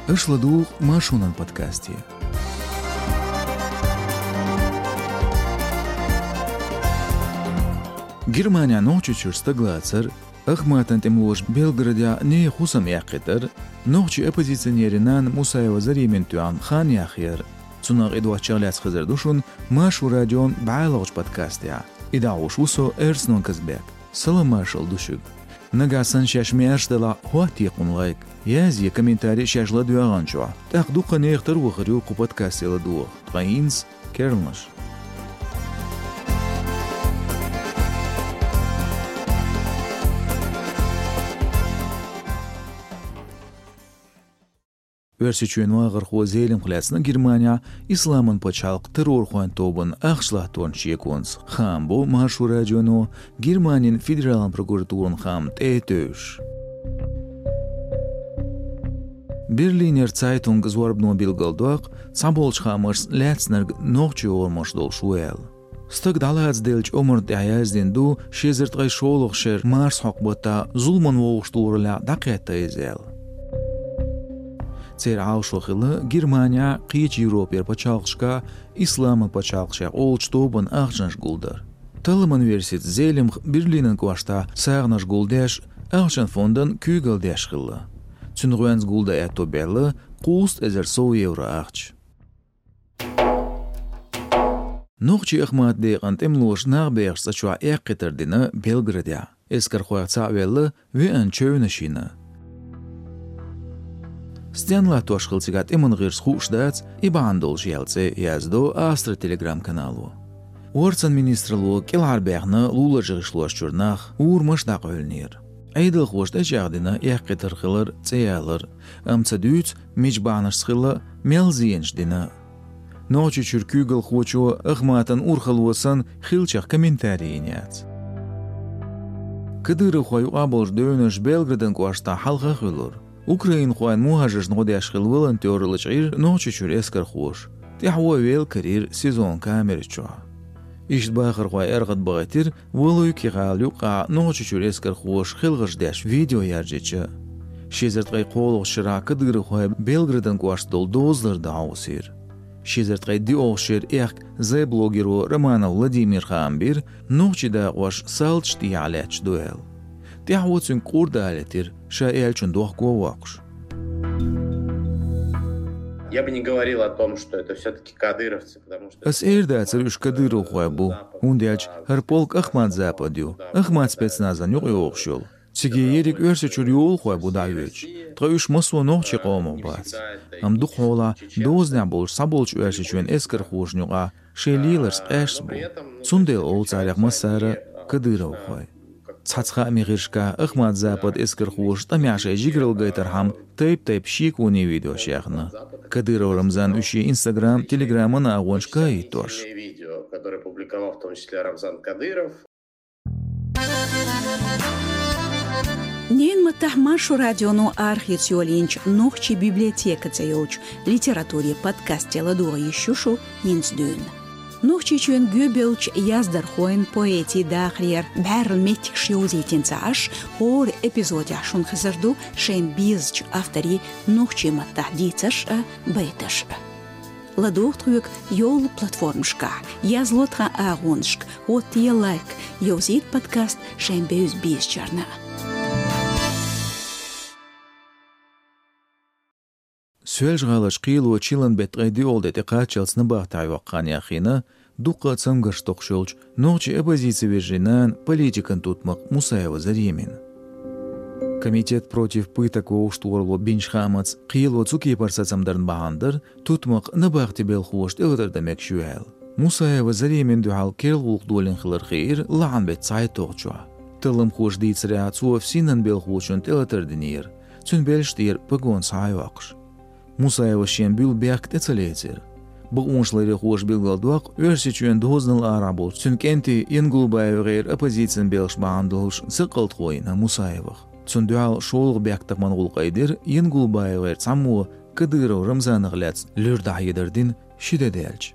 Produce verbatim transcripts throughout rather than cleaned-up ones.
اشلدوغ ما شونن بودكاستي. Германия ночью стаглацер, Ахматан темлож Белградя не хусам яқитер, ночью оппозиционеринан Мусаева зариментуан хан яхир, цунаг эдуа чагляц хазардушун, машу радион баалогч подкастия, идауш усо эрснон казбек, саламашал душуг. Нагасан шашмиарштала хуатиқун лайк, язье комментарий шашла дуаганчуа, так духа нехтер вахарю ку подкастила дуах, тгаинс керлнаш. Версичуен гархо зелем хляцна Германия исламын почалк террор хуан тобын ахшлахтон чеконс хамбо машу радиону Германин федерален прокуратурын хам тетөш. Берлинер Zeitung зуарбно билгалдуак цаболч хамарс лецнерг нохчу ормош дол шуэл. Стык далац делч омр даязден ду шезерт гай шолох шер марс хакбота зулман воуштурла дакета изел. Цер аушохилы Германия қич Европер почалқшка исламы почалқша олчтобын ахжанш гулдар. Талым университет зелемх Берлинен квашта сағнаш гулдеш ахжан фондын күйгілдеш қылы. Цүнгуэнз гулда әтто белі қуст әзір соу евро ахч. Нухчи ахмат дейған темлош нағбеғш сачуа әққетірдіні Белградя. Эскар хуақца велі вен чөйнішіні. Стянла тошхылцигат имын ғирс хушдац и бандол жиялце яздо астра телеграм-каналу. Орцан министрлу келарбяғны лула жығышлуаш чурнах урмыш дақ өлнер. Айдыл хошда жағдина яққетір қылыр цеялыр, амца дүйц мечбаныш сқылы мелзиенш дина. Ночи чүркүйгіл хочу ықматын урхылуысын хилчақ комментарийін яц. Кыдыры хойу абылж дөніш Белградын куашта халға қылыр. Украин хуан мухажж нодяш хил волонтер лчир ночи чур эскар хуш. Тяхуа вел карьер сезон камерчуа. Ишт бахар хуа эргат багатир волой кигал юқа ночи чур эскар хуш хилгаш дяш видео яржеча. Шезерт гай қолог шира кыдыры хуа Белградын куаштол дозлар даусир. Шезерт гай диошер эх зе блогеру Романа Владимир Хамбир ночи да куаш салчти аляч дуэл. Тяхуцин курда алетир шаэльчун дохковакш. Я бы не говорил о том, что это все-таки кадыровцы, потому что... Ас эрда царюш кадыров хуабу, ундяч харполк Ахмат западю, Ахмат спецназан юг йоқшул. Циге ерик өрсе чур йол хуабу дайвеч, тғаюш масуа нохчи қомов бац. Ам дух хола дозня болш саболч өрсе чуен эскар хушнюға шелиларс эшсбу. Цундел ол царях масара кадыров хуай. Цацха амиришка Ахмат Запад эскер хуш тамяша жиграл гайтархам тейп-тейп шик уни видео шяхна. Кадыров Рамзан ущи Инстаграм, Телеграма на огончка и тош. Видео, которое публиковал в том числе Рамзан Кадыров. Нен матахмашу радиону архициолинч нохчи библиотека цеёч литературе подкасте ладуа ещушу инсдюн. Нохчи чуен гюбелч яздар хоин поэти дахриер бәрл метик шиозитин цааш ор эпизоди ашун хазарду шен бизч автори нохчи маттахдицаш бейташ. Ладухтрук йол платформшка язлотха агоншк от я лайк йозит подкаст шен беюз бизчарна. Сюэлж галаш қилу чилан бет гайди олде текачалс набах тайваққан яхина дуқа цамгаш тоқшолч ночи оппозиции вежинан политикан тутмақ Мусаева заремен. Комитет против пыток оуштурло бинчхамац қилу цуки парсацамдарн бағандар тутмақ набах тебел хушт элдердамек шуэл. Мусаева заремен дуал керлуқ дуалин хилар хейр лаан бет цай тоқчуа. Тылым хуш дейцря цуов синан бел хушун телатердинир цун бельштир пагон сайвақш. Мусаева шен бил бяк тецалетер. Бұғыншлары хош билгалдуақ өрсе чуен дознал арабол. Цун кенти енгулбайвғер оппозициян белш бағандылш сықылт хойна Мусаевах. Цун дуал шолық бяктақ манғул қайдер енгулбайвғер цамуы Кадыров Рамзан ғляц лүрда едердин шидеделч.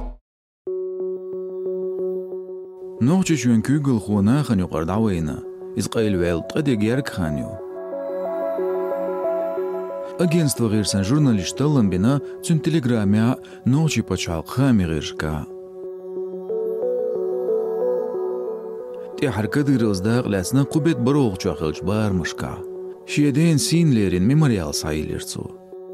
Нохчи чуен күйгіл хуына хан юқар дауайна. изқайлвел тқадегер кханю. Агентство гирсан журналист ламбина цун телеграмя ночи почал хамиришка. Те харкадырыз дағласына қубет бароқ чахылч бармышка. Шиеден синлерин мемориал сайылырцу.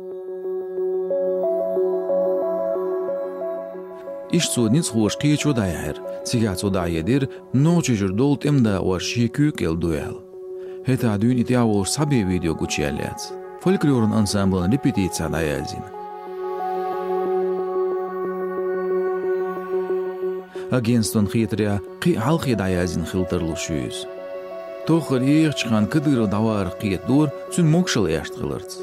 Ишцу ниц хуш кичу дайер, цигацу дайедир ночи журдол темда уар шикюк ел дуэл. Хета дюн итявош саби видео гучелец. Фольклорн ансамблен репетиция даязин. Агентствон хитря қи халқи даязин хилтерлу шүйіз. Тоқыр еғ чыған кыдыры давар қиет дур цүн мокшыл яшт қылырц.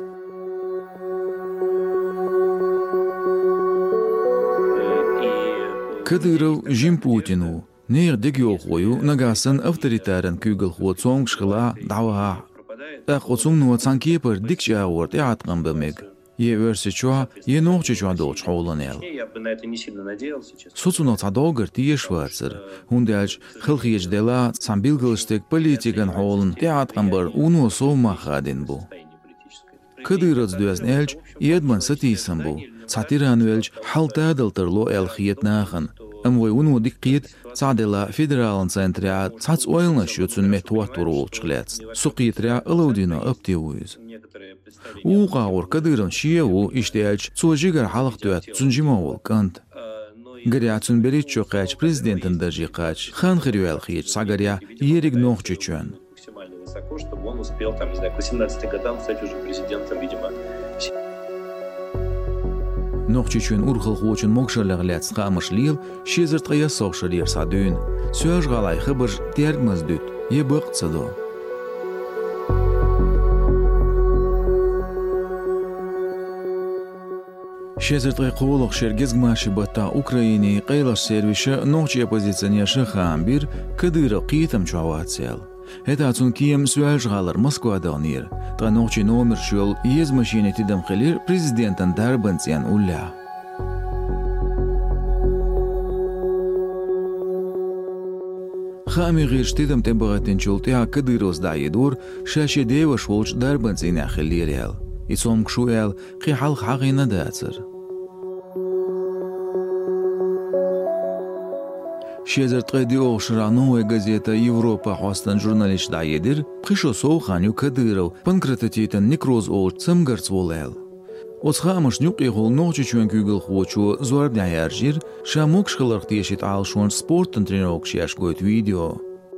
Кыдыры жим Путину, неғ дегеу қою нагасан авторитарен күйгіл хуа цонг шқыла дава. Ақ оцум нуа цанкепер дикче ауырт яатқан бімег. Е верси чуа, е нохче чуа долч хоулан ел. Соцуна цадогыр тие шварцер. Хундялч хылхиеч дела цамбилгылштек политикан хоулан яатқан бір уну соума хадин бу. Кыдырыц дуязн элч едман сатисан бу. Цатиран велч халтадылтырло ел хиетнахан. Амвой уну диккиет цадела федерален центря цац ойлна шүцүн метуатуру олчглец. Суқиетря ылаудина аптеуиз. Уғауыр кадырын шиеу иштеэлч цуажигар халық дуят цунжимауыл кант. Гаря цун берит чоқач президентін дажи қач. Хан хирюэл хиеч сагаря ериг нохчу чуэн. Высоко, чтобы он успел, там, не знаю, к восемнадцати годам стать уже президентом, видимо. Нохчичун урхыл хуочун мокшалаглец хамышлил, шезерт қая соқшалир садын. Сөж ғалай хыбыр тергміз дүт, ебық цыду. Шезерт қай қуылық шергез гмаши бата Украине қайлаш сервиші нохчи оппозиционерші хамбир кыдыры қийтым чуавацел. Это цун кием сөж ғалар Москвадан ер. Та нохчи номер шөл ез машине тидам қилир президентін дарбанциян улля. Хами ғирш тидам тембағатын чултия кыдырыз дайедур шаши дева шолч дарбанциян қилир ел. Ицом кшу ел қи халқ хағина дацыр. Шезерт қайди оғшыра новая газета Европа хостан журналист дайедир, қишо соуханю кадыров, панкрататитен некроз олч цымгарц волел. Оцхамыш нюк ехол ночи чуен кюгел хочу зуарб дайаржир, шамок шхыларх тешит алшон спортын тренировок шеш гойт видео.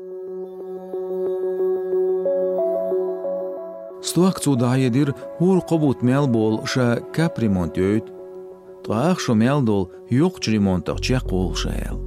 Стуак цу дайедир хур қобут мел бол ша кап ремонт өйт. Траах шо мел дол йоқч ремонтақ чеқ ол шаел.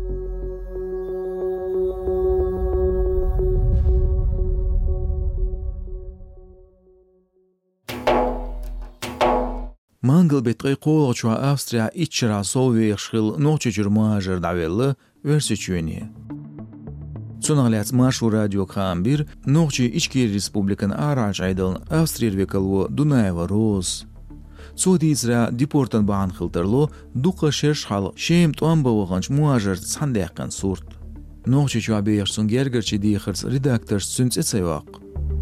Mangel betqi qo'lg'u Avstriya ichra soviy xil nochi jurmajer davelli versichuni. Цунаглец машу радио Хамбир ночи ички республикан Аралж айдал Австрия Дунаева Роз. Цудизра депортан баан хилтерло дуqa шерш хал шем туамба вағанч муажер цандяққан сурт. Ночи чуабеяшсун гергерчи дихерс редакторс сүнц эцайвақ.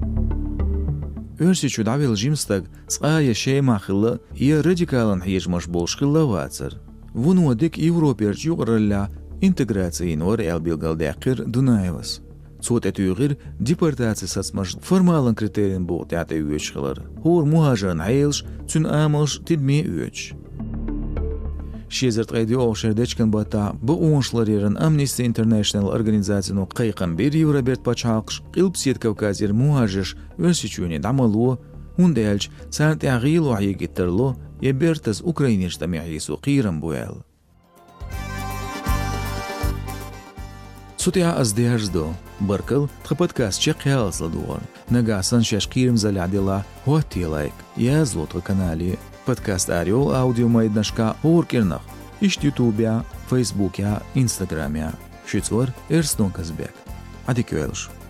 Өрси чудавил жимстаг цая шейма хилла и радикалан хижмаш болш хилла вацер. Вуну дик Европерч югралла интеграции нор элбилгал дякир Дунаевас. Цот этюгир депортация сасмаш формалан критериен бо тята үеч хилар. Хор мухажан хайлш цун амалш тидми үеч. Шезерт қайди оғшердечкен бата бұ оңшларерін Amnesty International организацияну қайқан бір Европерт пачалқш қилпсет Кавказер мухажеш өрсичуне дамалу, ундэлч царт яғилу айгеттерлу ебертіз Украинешта мяғису қирам буэл. Цутя аздержду, баркал тха подкаст чек ялсладуар. Нагасан шеш қирам залядила хуатти лайк. Я злотға канали. Подкаст Орел аудио майднашка оркернах. Ишт ютубя, фейсбукя, инстаграмя. Шицвар Эрстон Казбек. Адикюэлш.